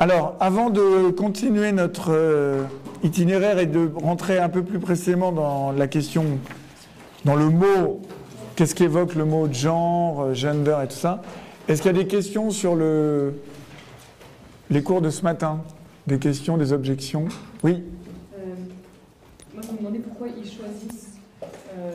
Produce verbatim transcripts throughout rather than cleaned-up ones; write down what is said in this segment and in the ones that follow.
Alors, avant de continuer notre euh, itinéraire et de rentrer un peu plus précisément dans la question, dans le mot, qu'est-ce qu'évoque le mot genre, gender et tout ça, est-ce qu'il y a des questions sur le, les cours de ce matin? Des questions, des objections? Oui. euh, Moi, je me demandais pourquoi ils choisissent euh,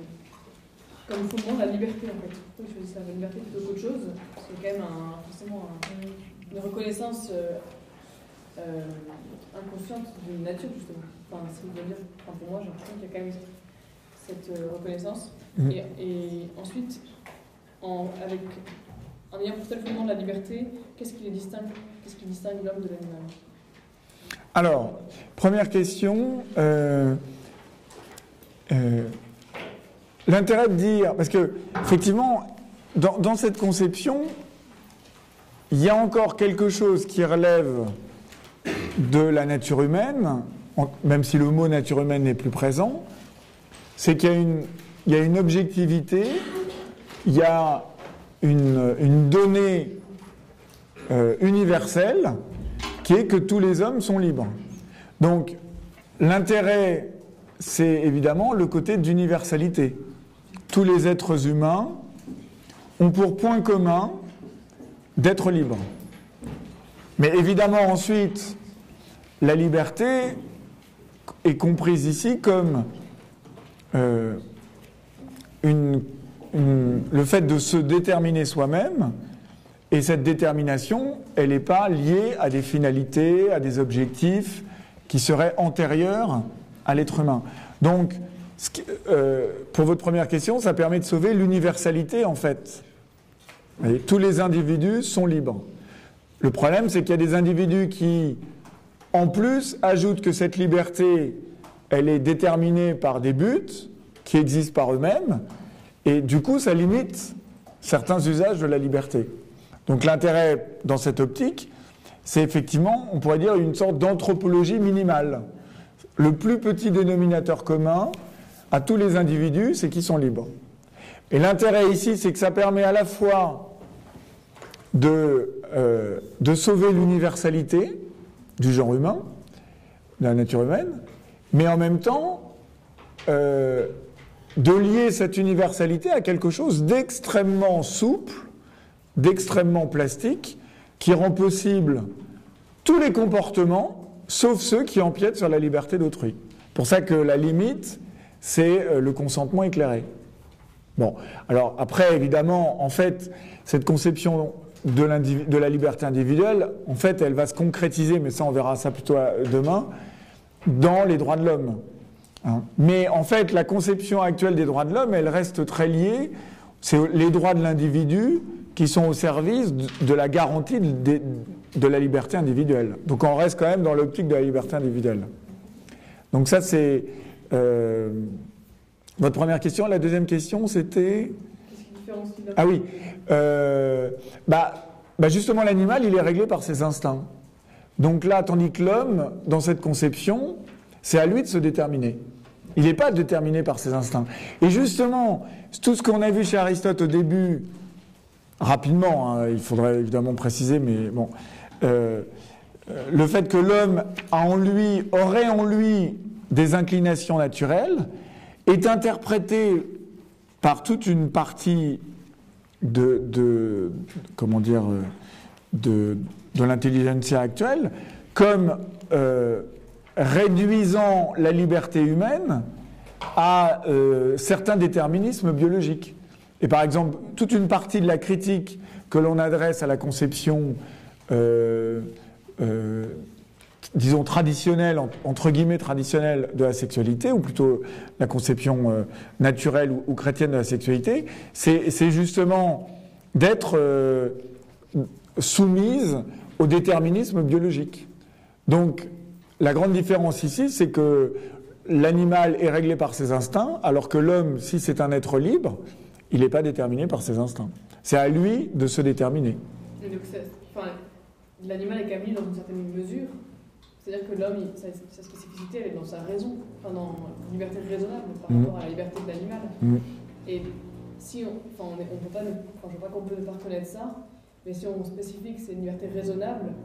comme fondement la liberté, en fait. Pourquoi ils choisissent la liberté plutôt qu'autre chose? C'est quand même un, forcément un, une reconnaissance euh, euh, inconsciente d'une nature, justement. Enfin, ce que je veux dire, enfin, pour moi, j'ai l'impression qu'il y a quand même cette euh, reconnaissance. Mmh. Et, et ensuite, en, avec, en ayant pour tel fondement la liberté, qu'est-ce qui les distingue, qu'est-ce qui distingue l'homme de l'animal? Alors, première question, euh, euh, l'intérêt de dire, parce que effectivement, dans, dans cette conception, il y a encore quelque chose qui relève de la nature humaine, même si le mot nature humaine n'est plus présent, c'est qu'il y a une, il y a une objectivité, il y a une, une donnée euh, universelle qui est que tous les hommes sont libres. Donc, l'intérêt, c'est évidemment le côté d'universalité. Tous les êtres humains ont pour point commun d'être libres. Mais évidemment, ensuite, la liberté est comprise ici comme euh, une, une, le fait de se déterminer soi-même. Et cette détermination, elle n'est pas liée à des finalités, à des objectifs qui seraient antérieurs à l'être humain. Donc, ce qui, euh, pour votre première question, ça permet de sauver l'universalité, en fait. Et tous les individus sont libres. Le problème, c'est qu'il y a des individus qui, en plus, ajoutent que cette liberté, elle est déterminée par des buts qui existent par eux-mêmes, et du coup, ça limite certains usages de la liberté. Donc l'intérêt dans cette optique, c'est effectivement, on pourrait dire, une sorte d'anthropologie minimale. Le plus petit dénominateur commun à tous les individus, c'est qu'ils sont libres. Et l'intérêt ici, c'est que ça permet à la fois de, euh, de sauver l'universalité du genre humain, de la nature humaine, mais en même temps euh, de lier cette universalité à quelque chose d'extrêmement souple, d'extrêmement plastique, qui rend possible tous les comportements, sauf ceux qui empiètent sur la liberté d'autrui. Pour ça que la limite, c'est le consentement éclairé. Bon, alors après, évidemment, en fait, cette conception de, de la liberté individuelle, en fait, elle va se concrétiser, mais ça, on verra ça plutôt demain, dans les droits de l'homme. Hein. Mais en fait, la conception actuelle des droits de l'homme, elle reste très liée, c'est les droits de l'individu qui sont au service de la garantie de, de la liberté individuelle. Donc on reste quand même dans l'optique de la liberté individuelle. Donc ça c'est euh, votre première question. La deuxième question c'était... Qu'est-ce qui différencie l'homme ? Ah oui. Euh, bah, bah justement l'animal il est réglé par ses instincts. Donc là, tandis que l'homme, dans cette conception, c'est à lui de se déterminer. Il n'est pas déterminé par ses instincts. Et justement, tout ce qu'on a vu chez Aristote au début... Rapidement, hein, il faudrait évidemment préciser, mais bon, euh, le fait que l'homme a en lui, aurait en lui des inclinations naturelles est interprété par toute une partie de, de comment dire, de, de l'intelligentsia actuelle comme euh, réduisant la liberté humaine à euh, certains déterminismes biologiques. Et par exemple, toute une partie de la critique que l'on adresse à la conception, euh, euh, disons, traditionnelle, entre guillemets traditionnelle de la sexualité, ou plutôt la conception euh, naturelle ou, ou chrétienne de la sexualité, c'est, c'est justement d'être euh, soumise au déterminisme biologique. Donc, la grande différence ici, c'est que l'animal est réglé par ses instincts, alors que l'homme, si c'est un être libre, il n'est pas déterminé par ses instincts. C'est à lui de se déterminer. Et donc, enfin, l'animal est quand même libre dans une certaine mesure. C'est-à-dire que l'homme, sa, sa spécificité, elle est dans sa raison, enfin dans une liberté raisonnable par mmh. rapport à la liberté de l'animal. Mmh. Et si on, enfin, on, est, on peut pas, enfin, je ne crois pas qu'on peut ne pas reconnaître ça, mais si on spécifie que c'est une liberté raisonnable,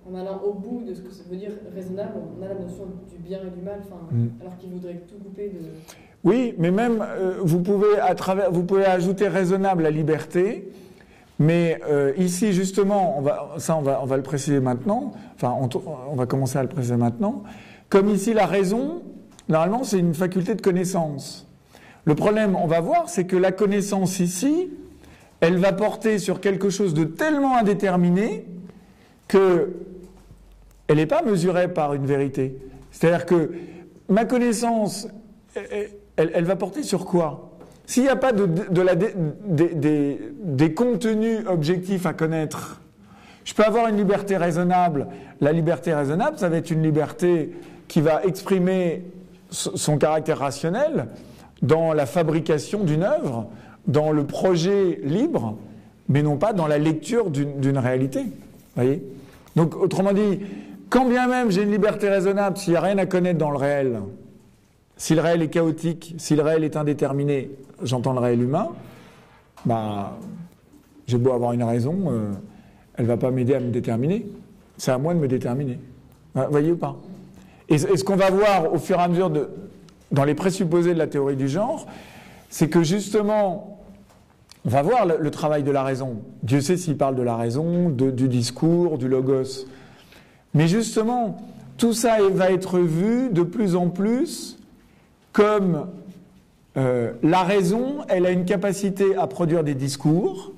en allant au bout de ce que ça veut dire raisonnable, on a la notion du bien et du mal, Mm. alors qu'il voudrait tout couper de... Oui, mais même, euh, vous, pouvez à travers, vous pouvez ajouter raisonnable à liberté, mais euh, ici, justement, on va, ça, on va, on va le préciser maintenant, enfin, on, on va commencer à le préciser maintenant, comme ici, la raison, normalement, c'est une faculté de connaissance. Le problème, on va voir, c'est que la connaissance ici, elle va porter sur quelque chose de tellement indéterminé que elle n'est pas mesurée par une vérité. C'est-à-dire que ma connaissance, elle, elle va porter sur quoi? S'il n'y a pas de, de la, de, de, de, des contenus objectifs à connaître, je peux avoir une liberté raisonnable. La liberté raisonnable, ça va être une liberté qui va exprimer son caractère rationnel dans la fabrication d'une œuvre, dans le projet libre, mais non pas dans la lecture d'une, d'une réalité. Voyez ? Donc, autrement dit, quand bien même j'ai une liberté raisonnable, s'il n'y a rien à connaître dans le réel, si le réel est chaotique, si le réel est indéterminé, j'entends le réel humain, bah, j'ai beau avoir une raison, euh, elle ne va pas m'aider à me déterminer. C'est à moi de me déterminer. Vous voyez ou pas ? Et, et ce qu'on va voir au fur et à mesure de, dans les présupposés de la théorie du genre, c'est que justement, on va voir le, le travail de la raison. Dieu sait s'il parle de la raison, de, du discours, du logos. Mais justement, tout ça va être vu de plus en plus comme euh, la raison, elle a une capacité à produire des discours,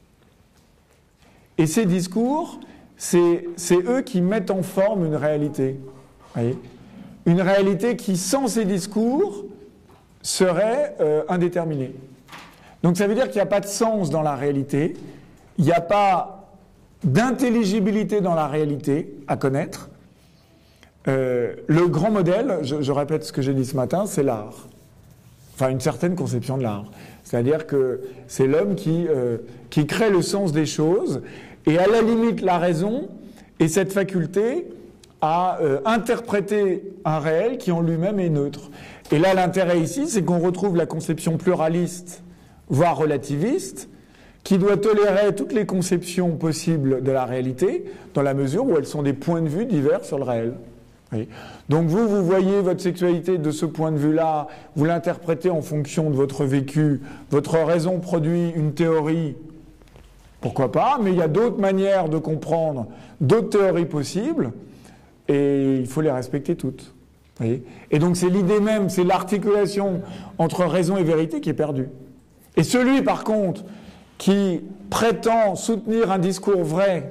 et ces discours, c'est, c'est eux qui mettent en forme une réalité. Voyez ? Une réalité qui, sans ces discours, serait euh, indéterminée. Donc ça veut dire qu'il n'y a pas de sens dans la réalité, il n'y a pas d'intelligibilité dans la réalité à connaître. Euh, le grand modèle, je, je répète ce que j'ai dit ce matin, c'est l'art. Enfin, une certaine conception de l'art. C'est-à-dire que c'est l'homme qui, euh, qui crée le sens des choses, et à la limite, la raison est cette faculté à euh, interpréter un réel qui en lui-même est neutre. Et là, l'intérêt ici, c'est qu'on retrouve la conception pluraliste, voire relativiste, qui doit tolérer toutes les conceptions possibles de la réalité, dans la mesure où elles sont des points de vue divers sur le réel. Oui. Donc vous, vous voyez votre sexualité de ce point de vue-là, vous l'interprétez en fonction de votre vécu, votre raison produit une théorie, pourquoi pas, mais il y a d'autres manières de comprendre, d'autres théories possibles, et il faut les respecter toutes. Oui. Et donc c'est l'idée même, c'est l'articulation entre raison et vérité qui est perdue. Et celui, par contre, qui prétend soutenir un discours vrai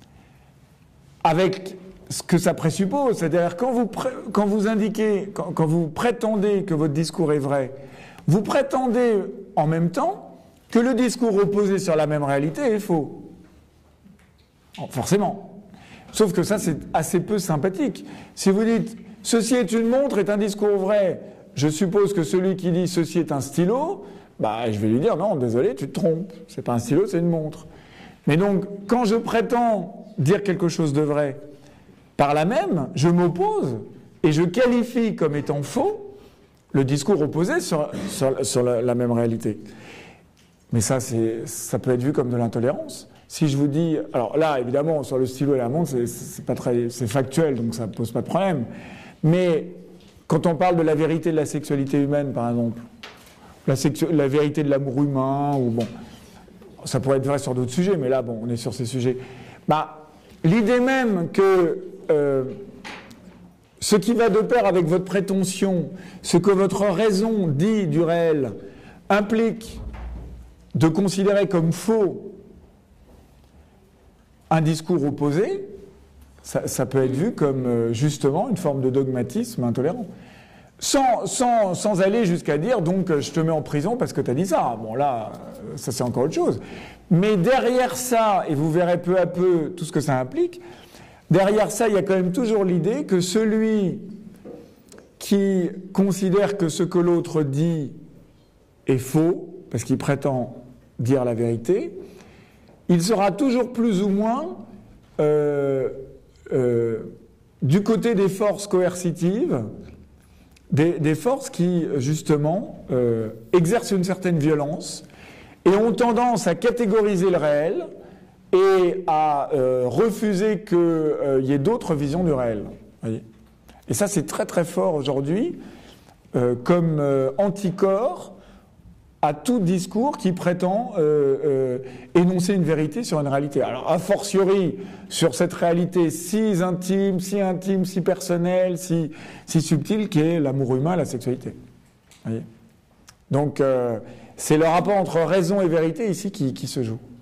avec ce que ça présuppose, c'est-à-dire quand vous, pré- quand vous indiquez, quand, quand vous prétendez que votre discours est vrai, vous prétendez en même temps que le discours opposé sur la même réalité est faux. Oh, forcément. Sauf que ça, c'est assez peu sympathique. Si vous dites « ceci est une montre » est un discours vrai, je suppose que celui qui dit « ceci est un stylo », bah, je vais lui dire « non, désolé, tu te trompes, c'est pas un stylo, c'est une montre ». Mais donc, quand je prétends dire quelque chose de vrai, par là même, je m'oppose et je qualifie comme étant faux le discours opposé sur, sur, sur la, la même réalité. Mais ça, c'est, ça peut être vu comme de l'intolérance. Si je vous dis, alors là, évidemment, sur le stylo et la montre, c'est, c'est pas très, c'est factuel, donc ça ne pose pas de problème. Mais quand on parle de la vérité de la sexualité humaine, par exemple, la, sexu- la vérité de l'amour humain, ou bon, ça pourrait être vrai sur d'autres sujets, mais là, bon, on est sur ces sujets. Bah, l'idée même que euh, ce qui va de pair avec votre prétention, ce que votre raison dit du réel, implique de considérer comme faux un discours opposé, ça, ça peut être vu comme euh, justement une forme de dogmatisme intolérant. Sans, sans, sans aller jusqu'à dire, donc, je te mets en prison parce que tu as dit ça. Bon, là, ça c'est encore autre chose. Mais derrière ça, et vous verrez peu à peu tout ce que ça implique, derrière ça, il y a quand même toujours l'idée que celui qui considère que ce que l'autre dit est faux, parce qu'il prétend dire la vérité, il sera toujours plus ou moins euh, euh, du côté des forces coercitives, des, des forces qui, justement, euh, exercent une certaine violence et ont tendance à catégoriser le réel et à euh, refuser qu'il euh, y ait d'autres visions du réel. Voyez. Et ça, c'est très très fort aujourd'hui, euh, comme euh, anticorps à tout discours qui prétend euh, euh, énoncer une vérité sur une réalité. Alors, a fortiori, sur cette réalité si intime, si intime, si personnelle, si, si subtile, qu'est l'amour humain, la sexualité. Voyez. Donc, euh, c'est le rapport entre raison et vérité ici qui, qui se joue.